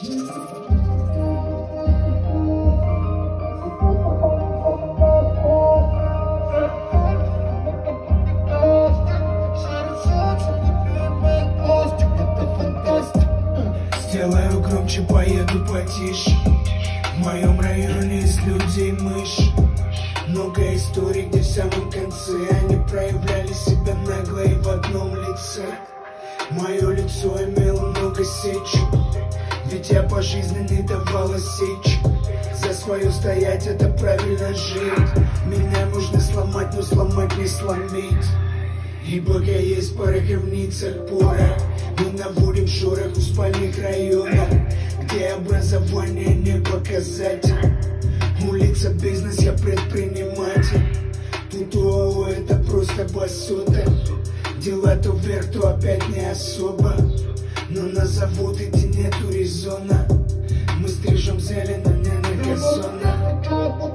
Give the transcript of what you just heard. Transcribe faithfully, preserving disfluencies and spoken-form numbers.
Сделаю громче, поеду потише. В моем районе из людей мышь. Много историй, где в самом конце они проявляли себя нагло и в одном лице. Мое лицо имело много сечек, ведь я пожизненный давала сечь. За свое стоять, это правильно жить. Меня можно сломать, но сломать не сломить. И пока есть пара границах пора, мы наводим шорох в спальных районах, где образование не показатель. Улица бизнес, я предприниматель. Тут ООО это просто басота. Дела то вверх, то опять не особо. Но на завод идти нету резона. Мы стрижем зелень, а не на газонах.